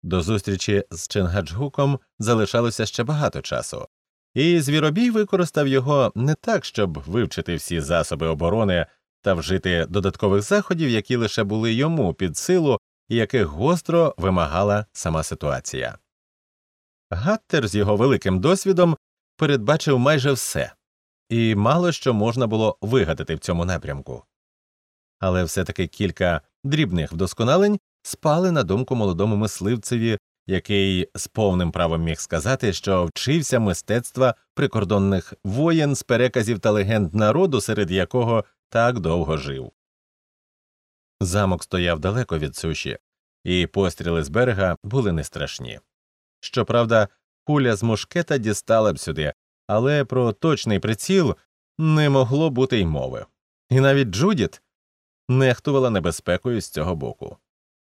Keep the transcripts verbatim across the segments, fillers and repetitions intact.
До зустрічі з Чингаджгуком залишалося ще багато часу, і Звіробій використав його не так, щоб вивчити всі засоби оборони та вжити додаткових заходів, які лише були йому під силу і яких гостро вимагала сама ситуація. Гаттер з його великим досвідом передбачив майже все, і мало що можна було вигадати в цьому напрямку. Але все-таки кілька дрібних вдосконалень спали на думку молодому мисливцеві, який з повним правом міг сказати, що вчився мистецтва прикордонних воєн з переказів та легенд народу, серед якого так довго жив. Замок стояв далеко від суші, і постріли з берега були не страшні. Щоправда, куля з мушкета дістала б сюди, але про точний приціл не могло бути й мови. І навіть Джудіт нехтувала небезпекою з цього боку.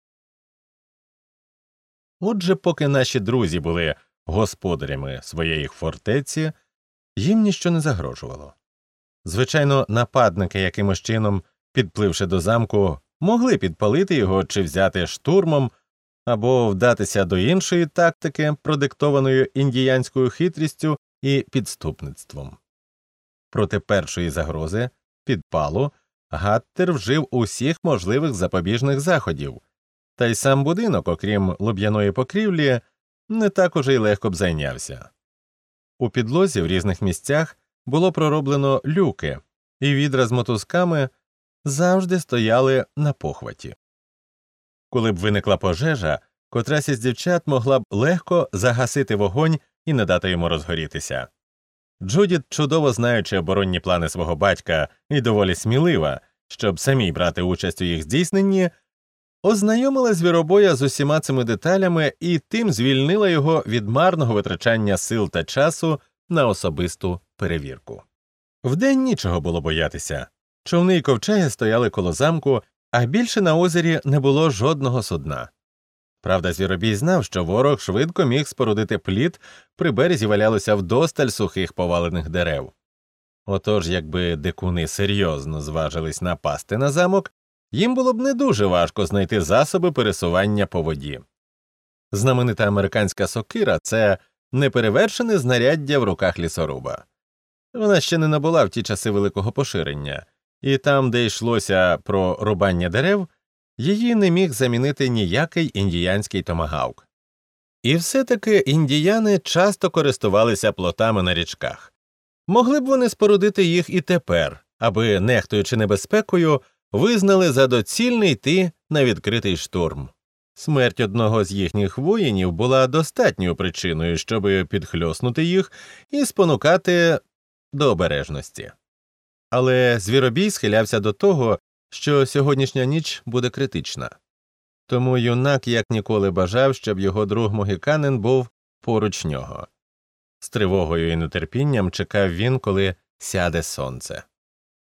Отже, поки наші друзі були господарями своєї фортеці, їм ніщо не загрожувало. Звичайно, нападники якимось чином, підпливши до замку, могли підпалити його чи взяти штурмом, або вдатися до іншої тактики, продиктованої індіянською хитрістю і підступництвом. Проти першої загрози – підпалу – Гаттер вжив усіх можливих запобіжних заходів, та й сам будинок, окрім луб'яної покрівлі, не так уже й легко б зайнявся. У підлозі в різних місцях було пророблено люки, і відра з мотузками завжди стояли на похваті. Коли б виникла пожежа, котрась із дівчат могла б легко загасити вогонь і не дати йому розгорітися. Джудіт, чудово знаючи оборонні плани свого батька і доволі смілива, щоб самій брати участь у їх здійсненні, ознайомила Звіробоя з усіма цими деталями і тим звільнила його від марного витрачання сил та часу на особисту перевірку. Вдень нічого було боятися. Човни й ковчеги стояли коло замку, а більше на озері не було жодного судна. Правда, Звіробій знав, що ворог швидко міг спорудити плід, при березі валялося вдосталь сухих повалених дерев. Отож, якби дикуни серйозно зважились напасти на замок, їм було б не дуже важко знайти засоби пересування по воді. Знаменита американська сокира – це неперевершене знаряддя в руках лісоруба. Вона ще не набула в ті часи великого поширення, і там, де йшлося про рубання дерев, її не міг замінити ніякий індіянський томагавк. І все-таки індіяни часто користувалися плотами на річках. Могли б вони спорудити їх і тепер, аби, нехтуючи небезпекою, визнали за доцільне йти на відкритий штурм. Смерть одного з їхніх воїнів була достатньою причиною, щоб підхльоснути їх і спонукати до обережності. Але Звіробій схилявся до того, що сьогоднішня ніч буде критична. Тому юнак як ніколи бажав, щоб його друг Могіканин був поруч нього. З тривогою і нетерпінням чекав він, коли сяде сонце.